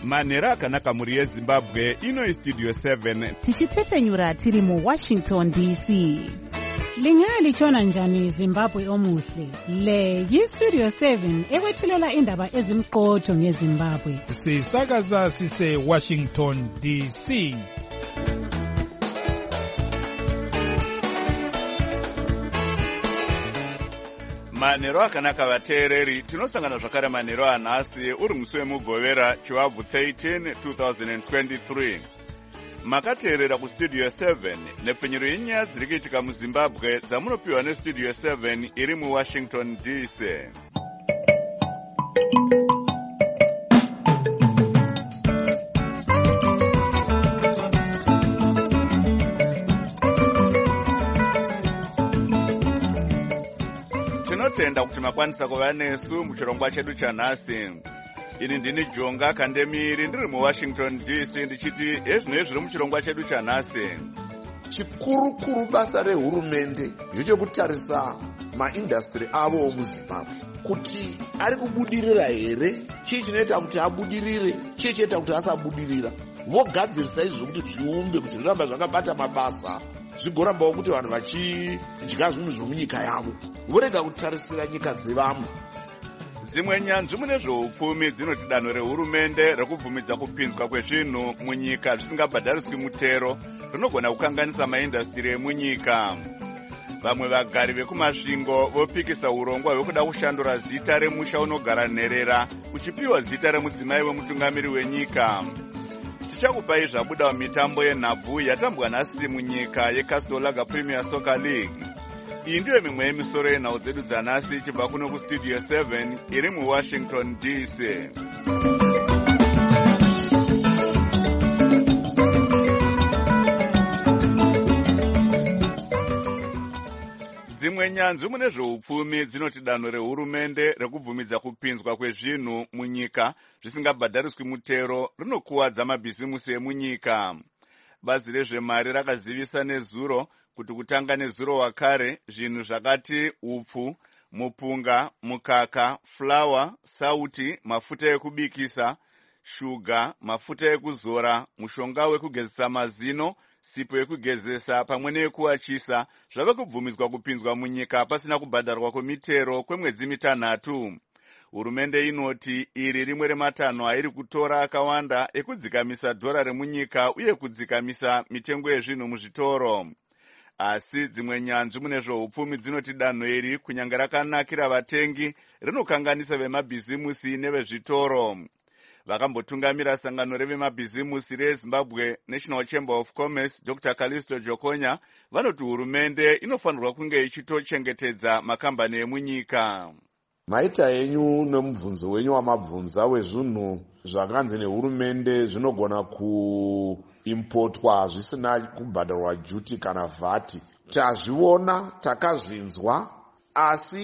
manhero akanaka mhuri yezimbabwe. Ino Studio 7 tichitefenyura tiri muWashington DC. Lingalitshona njani Zimbabwe omuhle? Le yiStudio 7 ekwethulela indaba ezimqotho ngeZimbabwe. Sisakaza sise Washington DC. manhero akanaka vateereri. Tinosangana zvakare manhero anhasi uri musi wemugovera chiwabvu 13 2023. Makateerera kuStudio 7 nepfenyuro yenyaya dziri kuitika muZimbabwe dzamunopiwa neStudio 7 iri muWashington DC. Tinotenda kuti makwanisa kuva nesu muchirongwa chedu chanhasi. Ini ndini Jonga Kandemiri ndiri muWashington DC ndichiti ezvino zviri muchirongwa chedu chanhasi. Chikurukuru basa rehurumende ndechekutarisa maindastri avo omuZimbabwe kuti ari kubudirira here, chii chinoita kuti abudirire, chii chinoita kuti asabudirira. Vogadzirisa izvo kuti zviumbe kuti zviramba zvakabata mabasa, zvigorambawo kuti vanhu vachidya zvinhu zvomunyika yavo, vorega kutarisira nyika dzevamwe. Dzimwe nyanzvi mune zveupfumi dzinoti danho rehurumende rekubvumidza kupinzwa kwezvinhu munyika zvisingabhadhariswi mutero rinogona kukanganisa maindastri emunyika. Vamwe vagari vekumasvingo vopikisa urongwa hwekuda kushandura zita remusha unogara nherera uchipiwa zita remudzimai wemutungamiri wenyika. Tichakupai zvabuda mumitambo yenhabvu yatambwa nhasi munyika yeCastel Lager Premier Soccer League. Iyi ndiyo mimwe yemisoro yenhau dzedu dzanhasi ichibva kuno kuStudio 7 iri muWashington DC. Dzimwe nyanzvi mune zveupfumi dzinoti danho rehurumende rekubvumidza kupinzwa kwezvinhu munyika zvisingabhadhariswi mutero rinokuwadza mabhizimusi emunyika. Bazi rezvemari rakazivisa nezuro kuti kutanga nezuro wakare zvinhu zvakati upfu, mupunga, mukaka, flawa, sauti, mafuta ekubikisa, shuga, mafuta ekuzora, mushonga wekugezesa mazino, sipo yekugezesa pamwe neyekuachisa zvave kubvumidzwa kupinzwa munyika pasina kubhadharwa kwemitero kwemwedzi mitanhatu. Hurumende inoti iri rimwe rematanho airi kutora akawanda ekudzikamisa dhora remunyika uye kudzikamisa mitengo yezvinhu muzvitoro. Asi dzimwe nyanzvi mune zveupfumi dzinoti danho iri kunyange rakanakira vatengi rinokanganisa vemabhizimusi nevezvitoro. Vakambotungamira sangano revemabhizimusi reZimbabwe National Chamber of Commerce Dr. Kalisto Jokonya vanoti hurumende inofanirwa kunge ichitochengetedza makambani emunyika. Maita enyu nemubvunzo wenyu wamabvunza wezvinhu zvakanzi nehurumende zvinogona kuimportwa zvisina kubhadharwa duty kana vhati. Tazviona, takazvinzwa, asi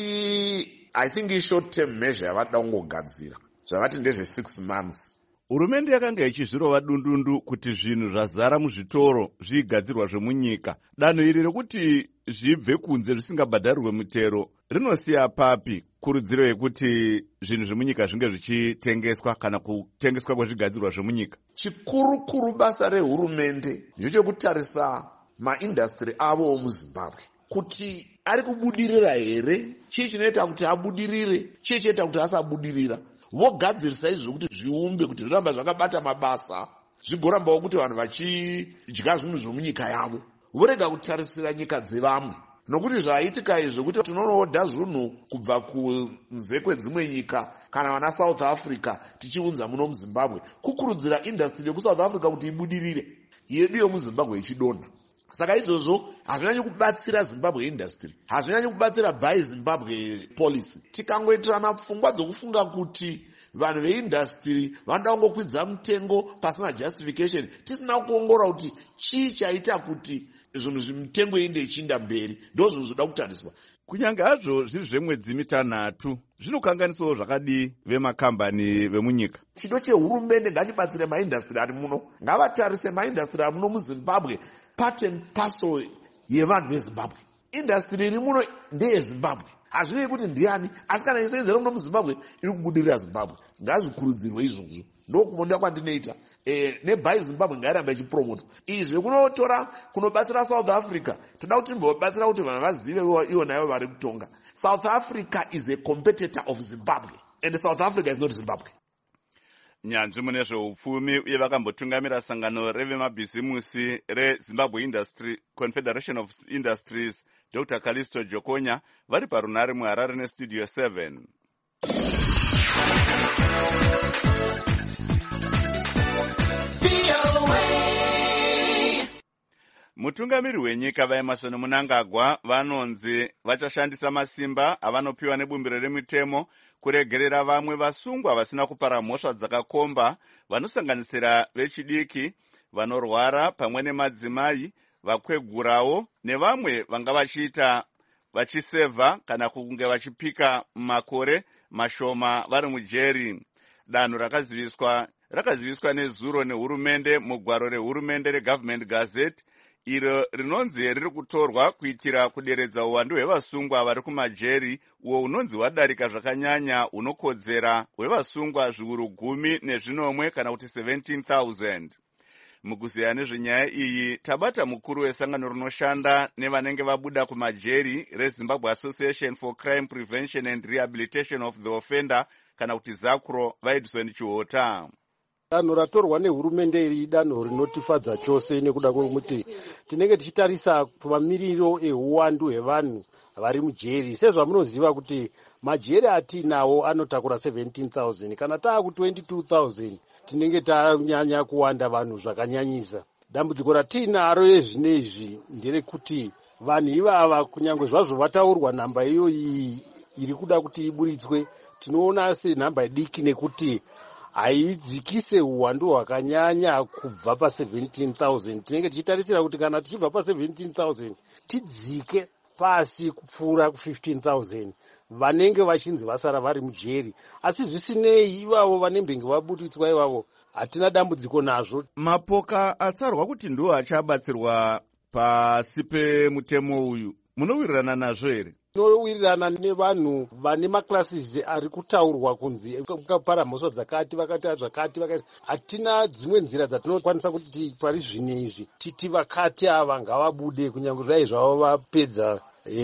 I think i-short term measure yavada kungogadzira. Zvavati ndezve 6 months. Hurumende yakanga ichizvirova dundundu kuti zvinhu zvazara muzvitoro zvigadzirwa zvemunyika. Danho iri rekuti zvibve kunze zvisingabhadharirwe mutero rinosiya papi kurudziro yekuti zvinhu zvemunyika zvinge zvichitengeswa kana kutengeswa kwezvigadzirwa zvemunyika? Chikurukuru basa rehurumende ndechekutarisa maindastri avo omuZimbabwe kuti ari kubudirira here, chii chinoita kuti abudirire, chii chinoita kuti asabudirira. Vogadzirisa izvo kuti zviumbe kuti zviramba zvakabata mabasa, zvigorambawo kuti vanhu vachidya zvinhu zvomunyika yavo, vorega kutarisira nyika dzevamwe. Nokuti zvaitika izvo kuti tinonoodha zvinhu kubva kunze kwedzimwe nyika kana vana South Africa tichiunza muno muZimbabwe, kukurudzira industry yokuSouth Africa kuti ibudirire, yedu yomuZimbabwe ichidonha. Saka izvozvo hazvinyanyi kubatsira Zimbabwe industry, hazvinyanyi kubatsira Buy Zimbabwe policy. Tikangoitirana pfungwa dzokufunga kuti vanhu veindustry vanoda kungokwidza mutengo pasina justification, tisina kuongorora kuti chii chaita kuti zvinhu zvimitengo inde ichinda mberi, ndo zvinhu zvoda kutariswa. Kunyange hazvo zviri zvemwedzi mitanhatu, zvinokanganisawo zvakadi vemakambani vemunyika. Chido chehurumende ngachibatsire maindustry ari muno, ngavatarise maindustry ari muno muZimbabwe part and parcel yevanhu veZimbabwe. Industry iri muno ndeyeZimbabwe, hazvinei kuti ndiani, asi kana isenzera muno muzimbabwe iri kubudirira zimbabwe. Ngazvikurudzirwe izvozvo. Ndokumonda kwandinoita. Nebhai Zimbabwe ngairambe ichipromotwa. Izvi kunotora kunobatsira South Africa. Toda kuti timbobatsira kuti vanhu vazive ivo nayo vari kutonga. South Africa is a competitor of Zimbabwe and South Africa is not Zimbabwe. Nyanzvi mune zveupfumi uye vakambotungamira sangano revemabhizimusi reZimbabwe Confederation of Industries, Dr. Callisto Jokonya, vari parunare muHarare neStudio 7. Mutungamiri wenyika vaEmmerson Mnangagwa vanonzi vachashandisa masimba avanopiwa nebumbiro remitemo kuregerera vamwe vasungwa vasina kupara mhosva dzakakomba vanosanganisira vechidiki, vanorwara pamwe nemadzimai, vakwegurawo nevamwe vanga vachisevha kana kunge vachipika makore mashoma vari mujeri. Danho rakaziviswa nezuro nehurumende mugwaro rehurumende reGovernment Gazette, iro rinonzi riri kutorwa kuitira kuderedza uwandu hwevasungwa vari kumajeri, uwo unonzi wadarika zvakanyanya hunokodzera hwevasungwa zviuru 10 kana kuti 17,000. Mukuziya nezvenyaya iyi tabata mukuru wesangano rinoshanda nevanenge vabuda kumajeri reZimbabwe Association for Crime Prevention and Rehabilitation of the Offender kana kuti ZACRO, vaEdison Chihota. Danho ratorwa nehurumende iri danho rinotifadza chose nekuda kwekuti tinenge tichitarisa mamiriro euwandu hwevanhu vari mujeri. Sezvamunoziva kuti majeri atinawo anotakura 17,000 kana taaku 22,000 tinenge tanyanya kuwanda vanhu zvakanyanyisa. Dambudziko ratinaro ezvinezvi nderekuti vanhu ivava kunyange zvazvo vataurwa nhamba iyo iri kuda kuti iburitswe, tinoona senhamba diki nekuti haidzikise uwandu hwakanyanya kubva pa17,000. Tinenge tichitarisira kuti kana tichibva pa17,000 tidzike pasi kupfuura ku15,000 vanenge vachinzi vasara vari mujeri. Asi zvisinei, ivavo vanembenge vaburitswa ivavo hatina dambudziko nazvo. Mapoka atsarwa kuti ndiwo achabatsirwa pasi pemutemo uyu, munowirirana nazvo here? Tinowirirana nevanhu vane maklasizi ari kutaurwa kunzi mukapara mhosva dzakati vakati zvakati vakati. Hatina dzimwe nzira dzatinokwanisa kuti pari zvino izvi titi vakati ava ngavabude kunyange zvai zvavo vapedza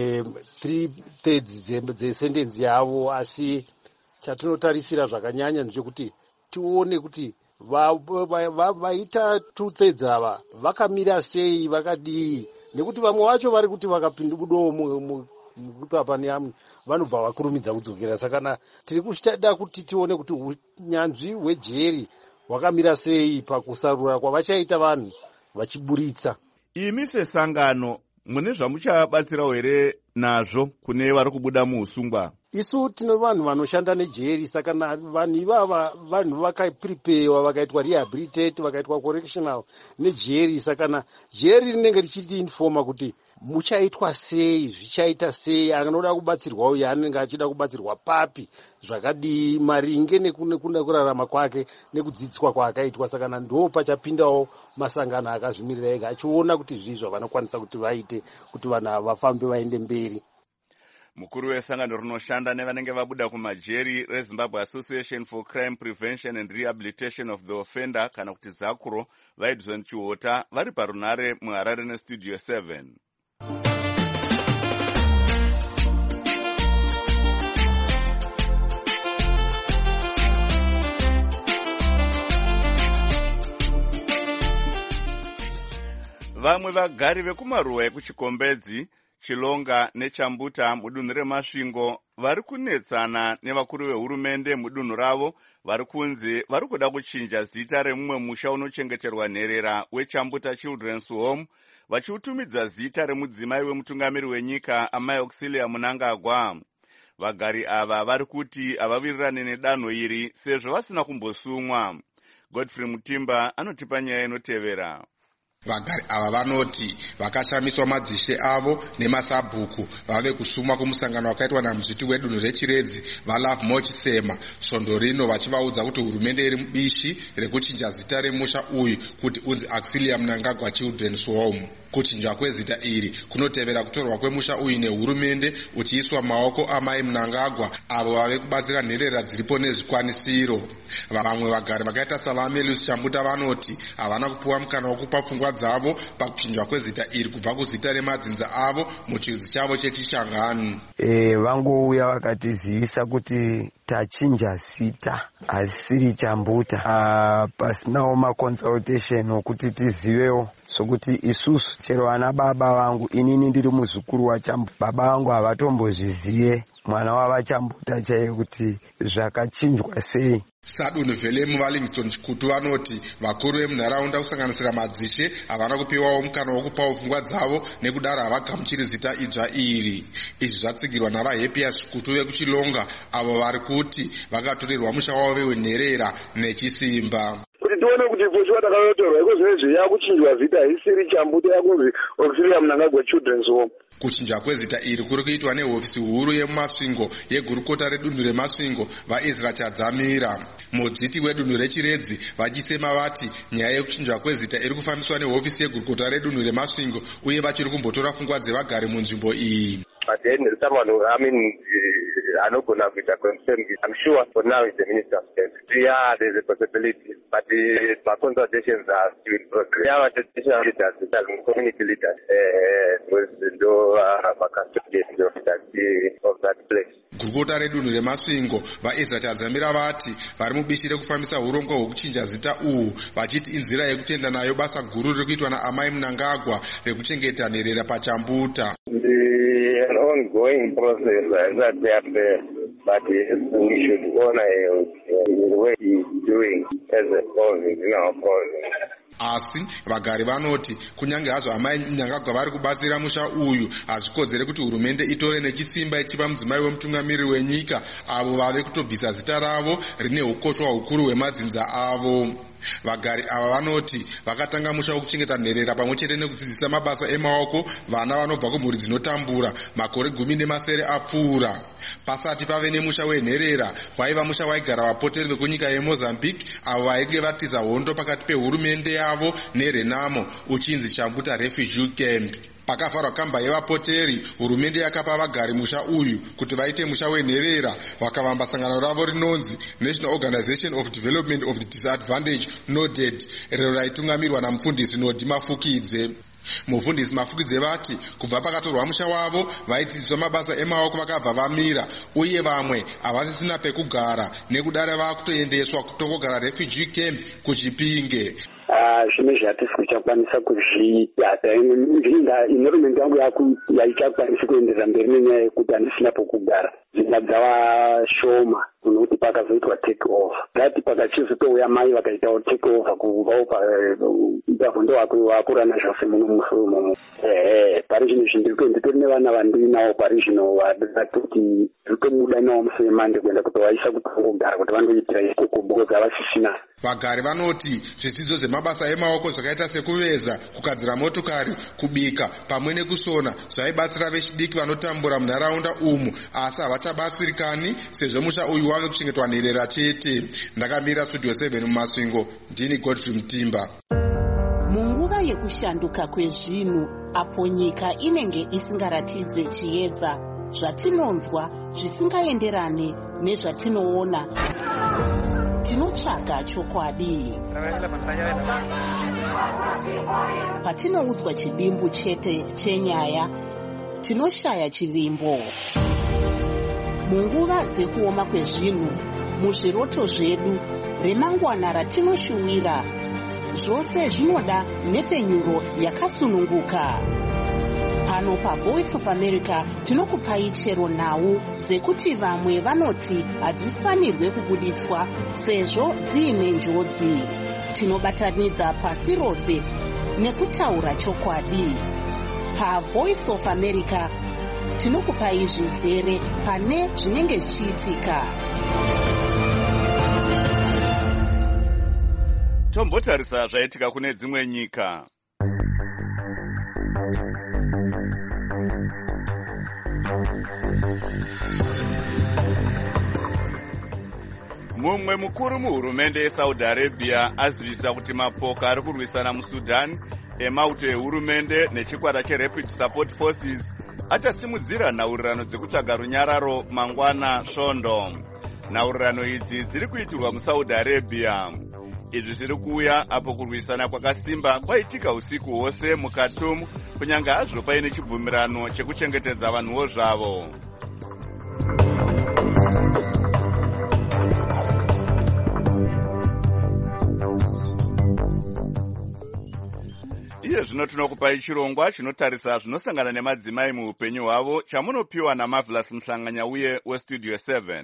3/3 dzesendenzi yavo. Asi chatinotarisira zvakanyanya ndechekuti tione kuti vaita 2/3 ava vakamira sei, vakadii, nekuti vamwe vacho vari kuti vakapindubudawo mukupapa neamwe vanobva vakurumidza kudzokera. Saka tiri kuchida kuti tione kuti unyanzvi hwejeri hwakamira sei pakusarura kwavachaita vanhu vachiburitsa. Imi sesangano mune zvamuchabatsirawo here nazvo kune vari kubuda muusungwa? Isu tine vanhu vanoshanda nejeri, saka vanhu ivava vanhu vakaprepewa, vakaitwa rehabilitate, vakaitwa correctional nejeri. Saka jeri rinenge richiti informa kuti muchaitwa sei, zvichaita sei, anoda kubatsirwa uye anenge achida kubatsirwa papi, zvakadii, maringe nekuna kurarama kwake nekudzidziswa kwaakaitwa. Saka ndo pachapindawo masangano akazvimirira ega achiona kuti zvizvo vanokwanisa kuti vaite kuti vanhu vafambe vaende mberi. Mukuru wesangano rinoshanda nevanenge vabuda kumajeri reZimbabwe Association for Crime Prevention and Rehabilitation of the Offender kana kuti ZACRO, vaEdison Chihota, vari parunare muHarare neStudio 7. Vamwe vagari vekumaruwa ekuchikombedzi, Chilonga neChambuta mudunhu reMasvingo vari kunetsana nevakuru vehurumende mudunhu ravo vari kunzi vari kuda kuchinja zita remumwe musha unochengeterwa nherera weChambuta Children's Home vachiutumidza zita remudzimai wemutungamiri wenyika Amai Auxilia Mnangagwa. Vagari ava vari kuti havawirirane nedanho iri sezvo vasina kumbosumwa. Godfrey Mutimba anotipa nyaya inotevera. Vagari ava vanoti vakashamiswa madzishe avo nemasabhuku vave kusumwa kumusangano wakaitwa namudzviti wedunhu reChiredzi vaLove Mochisema svondo rino, vachivaudza kuti hurumende iri mubishi rekuchinja zita remusha uyu kuti unzi Auxilia Mnangagwa Children's Home. Kuchinjwa kwezita iri kunotevera kutorwa kwemusha uyu nehurumende uchiiswa maoko amai Mnangagwa avo vave kubatsira nherera dziripo nezvikwanisiro. Vamwe vagari vakaita saVamelius Chambuta vanoti havana kupuwa mukana wokupa pfungwa dzavo pakuchinjwa kwezita iri kubva kuzita remadzinza avo muchidzi chavo chechichangani. Vangouya vakatizivisa kuti tachinja zita asiri Chambuta, pasinawo maconsultation okuti tizivewo, sokuti isusu chero vana baba vangu, inini ndiri muzukuru waChambuta, baba vangu havatombozvizive mwana wavaChambuta chaiye kuti zvakachinjwa sei. Sadunhu Velemu vaLivingston Chikutu vanoti vakuru vemunharaunda kusanganisira madzishe havana kupiwawo mukana wokupawo pfungwa dzavo nekudaro havagamuchiri zita idzva iri. Izvi zvatsigirwa navaHappiest Chikutu vekuChilonga avo vari kuti vakatorerwa musha wavo wenherera nechisimba. Kuti tione kuti pochwa takanotorwa ikozvezve yakuchinjwa zita isiri Chambuta yakunzi ofisiri yaMnangagwa Children's Home. Kuchinjwa kwezita iri kuri kuitwa nehofisi huru yemumasvingo yegurukota redunhu remasvingo vaEzra Chadzamira. Mudziti wedunhu rechiredzi vachisema vati nyaya yekuchinjwa kwezita iri kufambiswa nehofisi yegurukota redunhu remasvingo uye vachiri kumbotora pfungwa dzevagari munzvimbo iyi. Anogona kuita confirm. I'm sure for now it's the Minister of State. Yeah, there's a possibility, but my consultations are still in progress. Yeah, the traditional leaders, the community leaders, of that place. Gurukota redunhu remasvingo vaEzra Chadzamira vati vari mubishi rekufambisa urongwa hwekuchinja zita uhu vachiti inzira yekutenda nayo basa guru riri kuitwa naamai Mnangagwa rekuchengeta nherera paChambuta. An ongoing process that they have there, but we should honor the way he's doing as a cause, Asi vagari vanoti kunyange hazvo amai Mnangagwa vari kubatsira musha uyu hazvikodzere kuti hurumende itore nechisimba ichipa mudzimai wemutungamiriri wenyika avo vave kutobvisa zita ravo rine ukoshwa hukuru hwemadzinza avo. Vagari ava vanoti vakatanga musha wokuchengeta nherera pamwe chete nekudzidzisa mabasa emaoko vana vanobva kumhuri dzinotambura makore 10 apfuura. Pasati pave nemusha wenherera waiva musha waigara vapoteri vekunyika yeMozambique avo vainge vatiza hondo pakati pehurumende yavo neRenamo uchinzi Chambuta Refugee Camp. Pakavharwa kamba yevapoteri, hurumende yakapa vagari musha uyu kuti vaite musha wenherera, vakavamba sangano ravo rinonzi National Organization of Development of the Disadvantaged NODED, rero raitungamirwa namufundisi Nodi Mafukidze. Mufundisi Mafukidze vati kubva pakatorwa musha wavo vaidzidziswa mabasa emaoko vakabva vamira uye vamwe havasisina pekugara nekudare vakutoendeswa kutongogara refugee camp kuChipinge. Zvimwe zvatisi kuchakwanisa kuzviita hurumende yangu yaichakwanisi kuenderera mberi nenyaya yekuti handisina pokugara. Dzimba dzava shoma kunokuti pakazoitwa take over. Ngati pakachizotouya mai vakaitawo take over kubvawo pavondo vakurana zvose muno musomo. Pari zvino nditori nevana vandinawo pari zvino vatoti zvitomuda nawo musemande kuenda kutovaisa kutongogara kuti vandoitira ikoko because havasisina. Vagari vanoti zvidzidzo zvemabasa emaoko zvakaita sekuveza, kugadzira motokari, kubika pamwe nekusona zvaibatsira vechidiki vanotambura munharaunda umu asi havachabatsirikani sezvo musha uyu wave kuchengetwa nherera chete. Ndakamira Studio 7 mumasvingo, ndini Godfrey Mutimba. Munguva yekushanduka kwezvinhu apo nyika inenge isingaratidze chiedza, zvatinonzwa zvisingaenderane nezvatinoona, tinotsvaga chokwadi. Patinoudzwa chidimbu chete chenyaya, tinoshaya chivimbo. Munguva dzekuoma kwezvinhu, muzviroto zvedu, remangwana ratinoshuwira, zvose zvinoda nhepfenyuro yakasununguka. Pano paVoice of America tinokupai chero nhau dzekuti vamwe vanoti hadzifanirwe kubuditswa sezvo dziine njodzi. Tinobatanidza pasi rose nekutaura chokwadi. PaVoice of America tinokupai zvizere pane zvinenge zvichiitika. Tombotarisa zvaitika kune dzimwe nyika. Mumwe mukuru muhurumende yeSaudi Arabia azivisa kuti mapoka ari kurwisana muSudan emauto ehurumende nechikwata cheRapid Support Forces achasimudzira nhaurirano dzekutsvaga runyararo mangwana svondo. Nhaurirano idzi dziri kuitirwa muSaudi Arabia. Izvi zviri kuuya apo kurwisana kwakasimba kwaitika usiku hwose muKhartoum, kunyanga hazvo paine chibvumirano chekuchengetedza vanhuwo zvavo. Iye zvino tinokupai chirongwa chinotarisa zvinosangana nemadzimai muupenyu hwavo chamunopiwa naMarvelous Mhlanganya uye weStudio 7.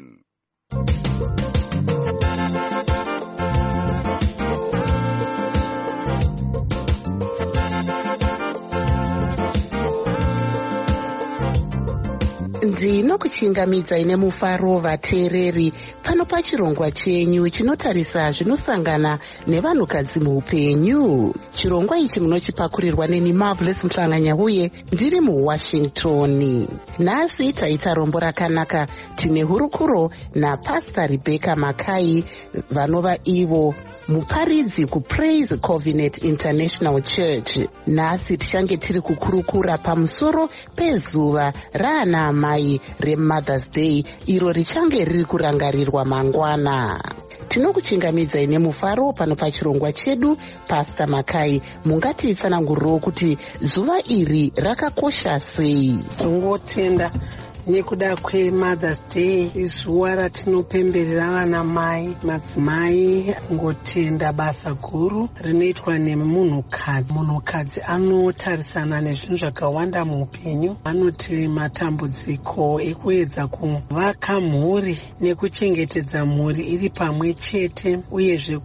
Ndinokuchingamidzai nemufaro vateereri pano pachirongwa chenyu chinotarisa zvinosangana nevanhukadzi muupenyu. Chirongwa ichi munochipakurirwa neni Marvelous Mhlanganya uye ndiri muWashington. Nhasi taita rombo rakanaka. Tine hurukuro naPastor Rebecca Makai vanova ivo muparidzi kuPraise Covenant International Church. Nhasi tichange tiri kukurukura pamusoro pezuva raana amai reMother's Day, iro richange riri kurangarirwa mangwana. Tinokuchingamidzai nemufaro pano pachirongwa chedu. Pastor Makai, mungatitsanangurirewo kuti zuva iri rakakosha sei? Tongotenda nekuda kweMother's Day, izuva ratinopemberera vana mai, madzimai. Ngotenda basa guru rinoitwa nemunhukadzi. Munhukadzi anotarisana nezvinhu zvakawanda muupenyu. Anoti matambudziko ekuedza kuvaka mhuri nekuchengetedza mhuri iri pamwe chete, uyezve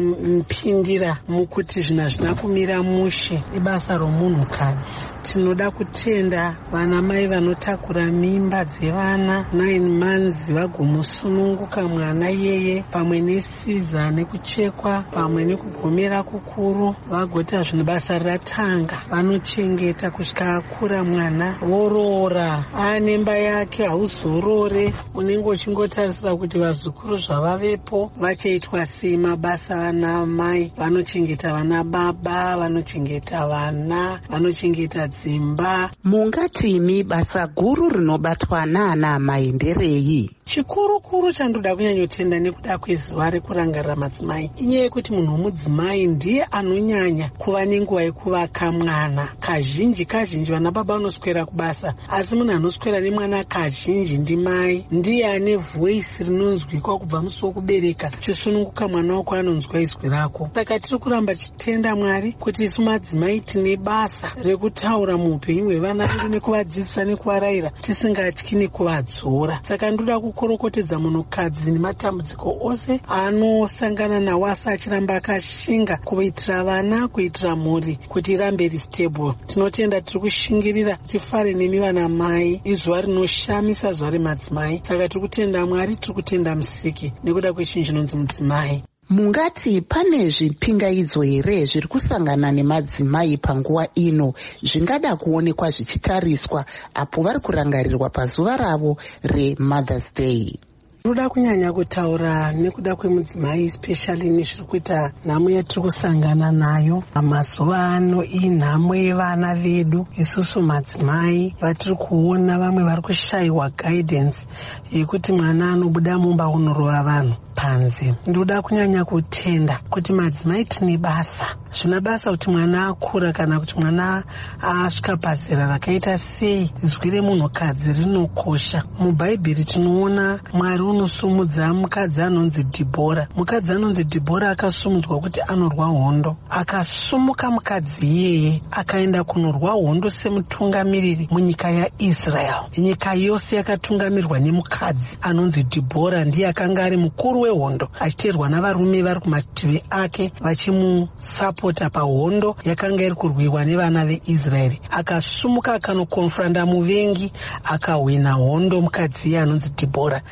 kupindira mukuti zvinhu hazvina kumira mushe. Ibasa romunhukadzi. Tinoda kutenda vana mai vanotakura mimba dzevana 9 months vagomusununguka mwana iyeye, pamwe nesiza nekuchekwa, pamwe nekugomera kukuru, vagota zvinhu basa ratanga. Vanochengeta kusvika akura mwana, voroora anemba yake, hauzorore. Unenge uchingotarisira kuti vazukuru zvavavepo vachaitwa sei. Mabasa vana mai, vanochengeta vana baba, vanochengeta vana, vanochengeta dzimba. Mungatimi basa guru rinobatwa naana amai nderei? Chikuru chandoda kunyanyotenda nekuda kwezuva rekurangarira madzimai inyaya yekuti munhu womudzimai ndiye anonyanya kuva nenguva yekuvaka mwana. Kazhinji vana baba vanoswera kubasa, asi munhu anoswera nemwana kazhinji ndimai. Ndiye ane voisi rinonzwikwa kubva musi wokubereka, chisununguka mwana wako anonzwa izwi rako. Saka tiri kuramba chitenda Mwari kuti isu madzimai tine basa rekutaura muupenyu hwevana vedu nekuvadzidzisa nekuvarayira tisingatyi nekuvadzora. Saka ndoda kukorokotedza munhukadzi nematambudziko ose anosangana nawo asi achiramba akashinga kuitira vana, kuitira mhuri kuti irambe iri stable. Tinotenda tiri kushingirira tifare nemi vana mai. Izuva rinoshamisa, zuva remadzimai. Saka tiri kutenda Mwari, tiri kutenda Musiki nekuda kwechinhu chinonzi mudzimai. Mungati pane zvipingaidzo here zviri kusangana nemadzimai panguva ino zvingada kuonekwa zvichitariswa apo vari kurangarirwa pazuva ravo reMother's Day? Ndoda kunyanya kutaura nekuda kwemudzimai, especially nezviri kuita nhamo yatiri kusangana nayo mazuva ano. Iyi nhamo yevana vedu. Isusu madzimai vatiri kuona vamwe vari kushayiwa guidance yekuti mwana anobuda mumba unorova vanhu panze. Ndoda kunyanya kutenda kuti madzimai tine basa. Zvina basa kuti mwana akura kana kuti mwana asvika pazera rakaita sei. Zwi remunhukadzi rinokosha. MuBhaibheri tinoona Mwari unosumudza mukadzi anonzi Dhibhora. Mukadzi anonzi Dhibhora akasumudzwa kuti anorwa hondo. Akasumuka mukadzi iyeye akaenda kunorwa hondo semutungamiriri munyika yaIsrael. Nyika yose yakatungamirirwa nemukadzi anonzi Dhibhora. Ndiye akanga ari mukuru wehondo achiteerwa navarume vari kumativi ake vachimusapota pahondo yakanga iri kurwiwa nevana veIsraeri. Akasumuka akanokonfranda muvengi, akahwina hondo mukadzi iye anonzi Dhibhora. Saka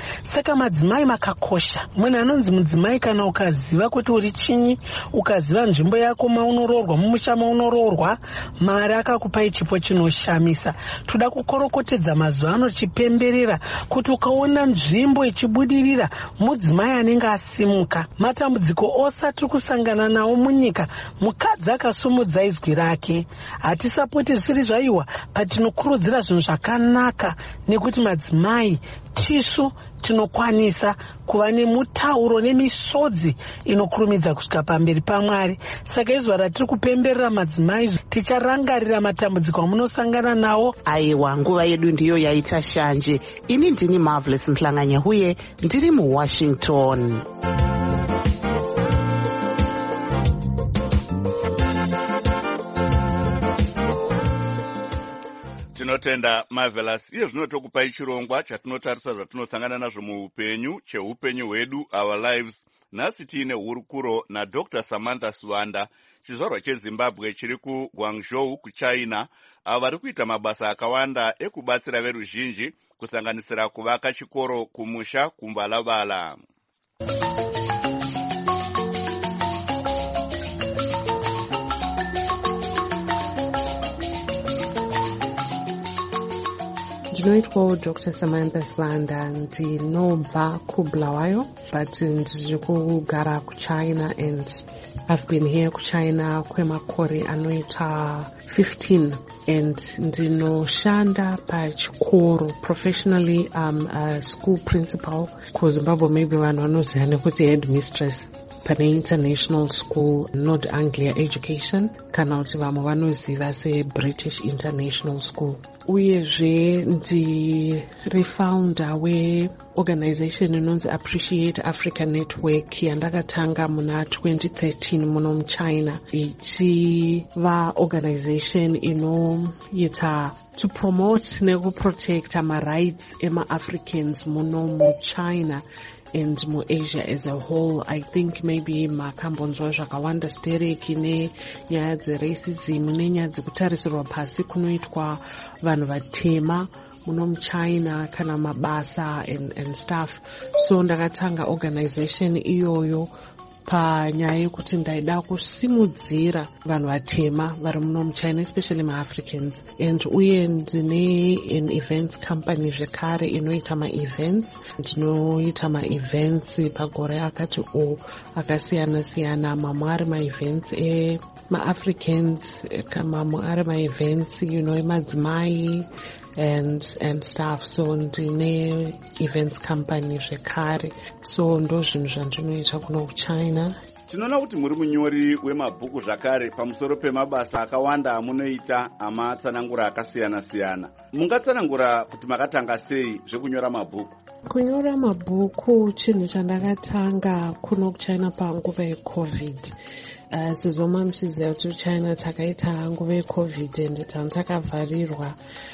saka madzimai makakosha. Munhu anonzi mudzimai kana ukaziva kuti uri chinyi, ukaziva nzvimbo yako maunoroorwa, mumusha maunoroorwa, Mwari akakupai chipo chinoshamisa. Toda kukorokotedza mazuva ano chipemberera kuti ukaona nzvimbo ichibudirira mudzimai anenge asimuka. Matambudziko ose atiri kusangana nawo munyika, mukadzi akasumudza izwi rake. Hatisapoti zvisiri zvaiwa, patinokurudzira zvinhu zvakanaka, nekuti madzimai tisu tinokwanisa kuva nemutauro nemisodzi inokurumidza kusvika pamberi paMwari. Saka izuva ratiri kupemberera madzimai, ticharangarira matambudziko amunosangana nawo. Aiwa, nguva yedu ndiyo yaita shanje. Ini ndini Marvelous Mhlanganya huye ndiri muWashington. Tinotenda Marvelous. Iye zvino tokupai chirongwa chatinotarisa zvatinosangana nazvo muupenyu, cheupenyu hwedu, Our Lives. Nhasi tiine hurukuro naDr. Samantha Swanda, chizvarwa cheZimbabwe chiri kuGuangzhou kuChina, avo vari kuita mabasa akawanda ekubatsira veruzhinji, kusanganisira kuvaka chikoro kumusha kuMbalavala. Ndinoitwawo Dr. Samantha Swanda, ndinobva kuBulawayo, but ndiri kugara kuChina, and I've been here kuChina kwemakore anoita 15, and ndinoshanda pachikoro. Professionally, I'm a school principal. KuZimbabwe maybe vanhu vanoziva nekuti headmistress pane international school, Nord Anglia Education, kana kuti vamwe vanoziva seBritish International School. Uyezve ndiri founder weorganization inonzi Appreciate Africa Network, yandakatanga muna 2013 muno muChina, ichiva organization inoita to promote nekuprotect rights ema-Africans muno muChina and muAsia as a whole. I think maybe makambonzwa zvakawanda stereki nenyaya dzeracism nenyaya dzekutarisirwa pasi kunoitwa vanhu vatema muno muChina kana mabasa and stuff. So ndakatanga organization iyoyo panyaya yekuti ndaida kusimudzira vanhu vatema vari muno muChina, especially maAfricans. And uye ndine an events company zvekare inoita maevents. Ndinoita maevents pagore akati akasiyana siyana, mamwe ari maevents emaAfricans, mamwe ari maevents emadzimai and stuff. So ndine events company zvekare. So ndo zvinhu zvandinoita kuno kuChina. Tinoona kuti muri munyori wemabhuku zvakare pamusoro pemabasa akawanda amunoita amatsanangura akasiyana siyana. Mungatsanangura kuti makatanga sei zvekunyora mabhuku? Kunyora mabhuku chinhu chandakatanga kuno kuChina panguva yeCovid. Sezvoma muchiziva kuti kuChina takaita nguva yeCovid and takavharirwa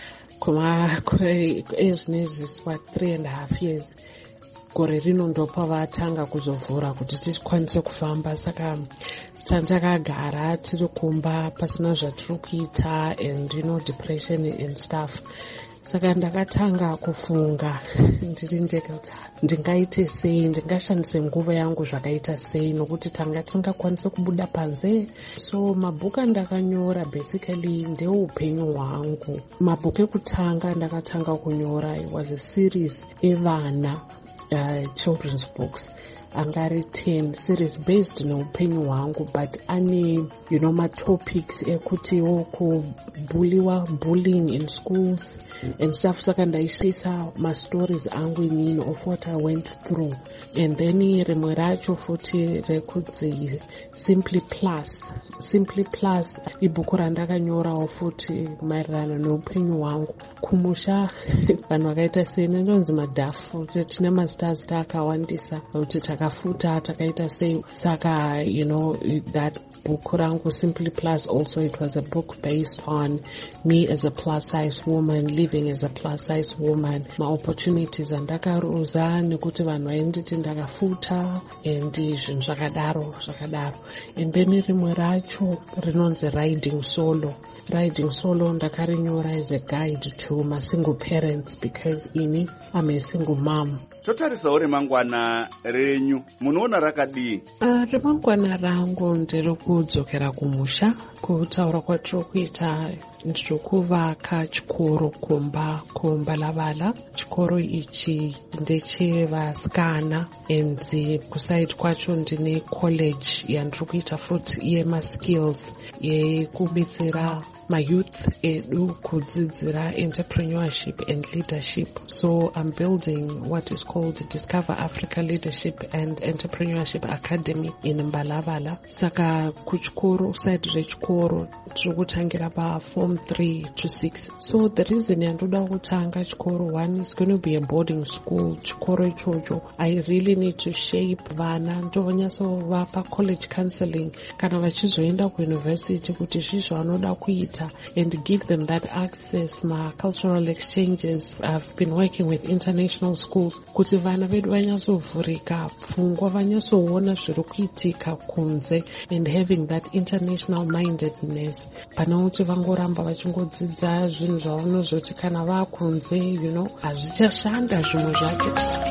ezvinezvi 3.5 years. Gore rino ndopa vatanga kuzovhura kuti tikwanise kufamba, saka tandakagara tiri kumba pasina zvatiri kuita and depression and stuff. Saka ndakatanga kufunga ndiri ndega kuti ndingaite sei, ndingashandise nguva yangu zvakaita sei, nokuti tanga tingakwanise kubuda panze. So mabhuku andakanyora basically ndeupenyu hwangu. Mabhuku ekutanga ndakatanga kunyora was a series evana, children's books angari 10 series based neupenyu hwangu, but ane matopics ekuti bullying in schools and stuff. Saka ndaisvisa mastories angu inini of what I went through, and then rimwe racho futi rekudzi Simply Plus ibhuku randakanyorawo futi maererano neupenyu hwangu kumusha. Vanhu vakaita sei ndinonzi madhafu, tine mastars akawandisa kuti takafuta takaita sei. Saka that book rangu Simply Plus. Also, it was a book based on me as a plus size woman, living as a plus size woman, my opportunities andakaruza nekuti vanhu vainditi ndakafuta and zvinhu zvakadaro. And then rimwe racho rinonzi Riding Solo ndakarinyora as a guide to my single parents because I'm a single mom. Totarisawo remangwana renyu munoona rakadii? Remangwana rangu ndiri kudzokera kumusha. Kutaura kwatiri kuita ndiri kuvaka chikoro kumba lavala. Chikoro ichi ndechevasikana and kusaidi kwacho ndine college yandiri kuita futi yemaskills yekubetsera mayouth edu kudzidzira entrepreneurship and leadership. So I'm building what is called Discover Africa Leadership and Entrepreneurship Academy in Mbalavala. Saka kuchikoro side rechikoro tiri kutangira pa form 3 to 6. So the reason yandoda kutanga chikoro, one is going to be a boarding school. Chikoro ichocho I really need to shape vana ndovanyaso vapa college counseling kana vachizoenda kuuniversity kuti zvisvo vanoda kuita and give them that access. My cultural exchanges, I've been working with international schools kuti vana vedu vanyasovhurika pfungwa, vanyasoona zviri kuitika kunze and having that international mindedness pana kuti vangoramba vachingodzidza zvinhu zvavanozoti kana vakunze hazvichashanda zvimwe zvacho.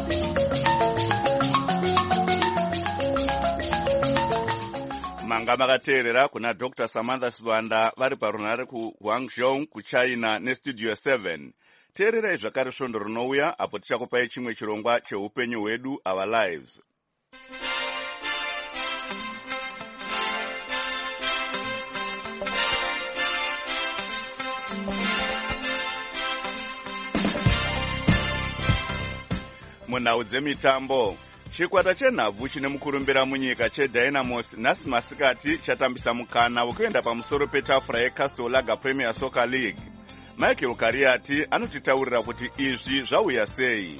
Manga makateerera kuna Dr. Samantha Sibanda vari parunhare kuGuangzhou kuChina nestudio 7. Teererai zvakare svondo rinouya apo tichakupai chimwe chirongwa cheupenyu hwedu, Our Lives. Munhau dzemitambo, chikwata chenhabvu chine mukurumbira munyika cheDynamos nhasi masikati chatambisa mukana wekuenda pamusoro petafura yeCastle Lager Premier Soccer League. Michael Kariati anotitaurira kuti izvi zvauya sei.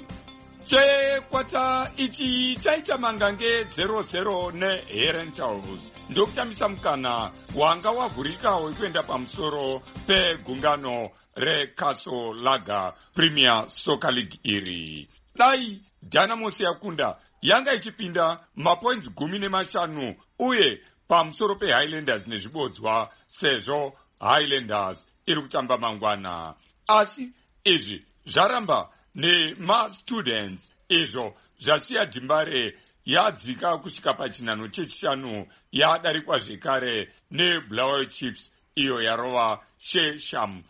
Chikwata ichi chaita mangange 0-0 neHerentals ndokutambisa mukana wanga wavhurika wekuenda pamusoro pegungano reCastle Lager Premier Soccer League iri. Dai Dynamos yakunda yanga ichipinda mapoints 15 uye pamusoro peHighlanders nezvibodzwa sezvo Highlanders iri kutamba mangwana. Asi izvi zvaramba nemastudents izvo zvasiya Dimbare yadzika kusvika pachinhano chechishanu yadarikwa zvekare neBlaue Chiefs iyo yarova Chesham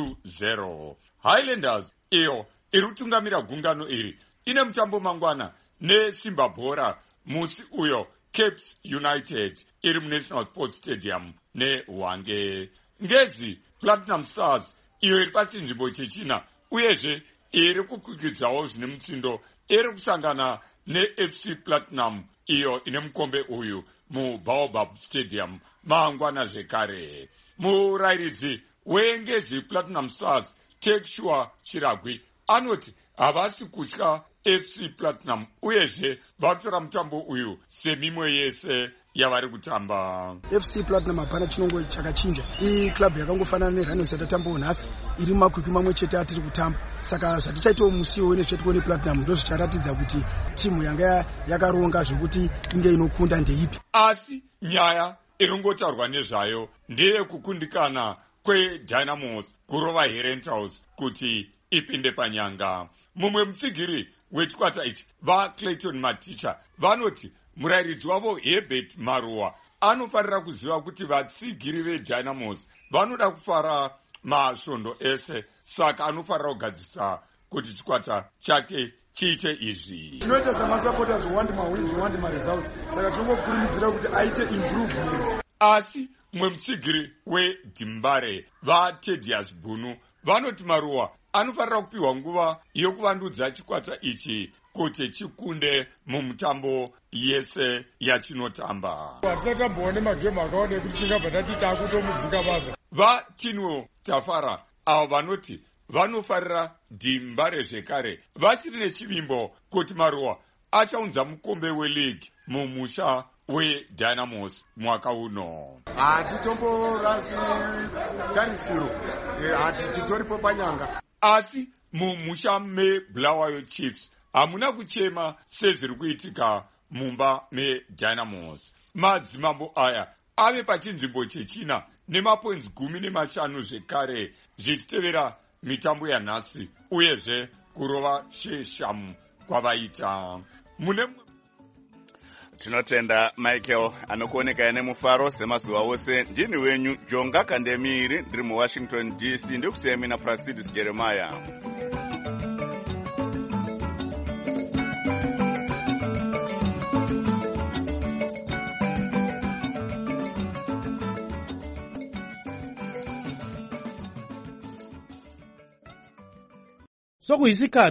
2-0. Highlanders iyo iri kutungamira gungano iri ine mutambo mangwana neSimba Bhora musi uyo Capes United iri muNational Sports Stadium neHwange. Ngezi Platinum Stars iyo iri pachinzvimbo chechina uyezve iri kukwikidzawo zvine mutsindo iri kusangana neFC Platinum iyo ine mukombe uyu muBaobab Stadium mangwana zvekare. Murayiridzi weNgezi Platinum Stars Tekshua Chiragwi anoti havasi kutya FC Platinum uyezve vatora mutambo uyu semimwe yese yavari kutamba. FC Platinum hapana chinongo chakachinja. Iyi club yakangofanana neRhinos yatatambawo nhasi iri mumakwikwi mamwe chete atiri kutamba. Saka zvatichaitawo musi uyu nechetione Platinum ndozvicharatidza kuti timu yanga yakaronga zvekuti inge inokunda ndeipi. Asi nyaya iringotaurwa nezvayo ndeyekukundikana kweDynamos kurova Herentals kuti ipinde panyanga. Mumwe mutsigiri wechikwata ichi vaClayton Maticha vanoti murayiridzi wavo Herbert Maruwa anofarira kuziva kuti vatsigiri veDynamos vanoda kufara masvondo ese, saka anofarira kugadzisa kuti chikwata chake chiite izvi. Tinoita samasupporters who want my results, saka tinongokurumidzira kuti aite improvements. Asi mumwe mutsigiri weDimbare vaTedius Bunu vanoti Maruwa anofarira kupiwa nguva yokuvandudza chikwata ichi kuti chikunde mumutambo yese yachinotamba. Hatisatamboone magemu akaona kuti chingabva tati takutomudzinga basa. VaTinwo Tafara avo vanoti vanofarira Dimbare zvekare vachiri nechivimbo kuti Maruwa achaunza mukombe weleague mumusha wedynamos mwaka uno. Hatitomborasi tarisiro, titoripo panyanga. Asi mumusha meBulawayo Chiefs hamuna kuchema sezviri kuitika mumba meDynamos. Madzimambo aya ave pachinzvimbo chechina nemapoints 15 zvekare zvichitevera mitambo yanhasi uyezve kurova sheshamu kwavaita. Tinotenda Michael anokuoneka nemufaro semazuva ose. Ndini wenyu Jonga Kandemiri, ndiri muWashington DC, ndikusemi naPraxidis Jeremiah. Sokuyisikhathi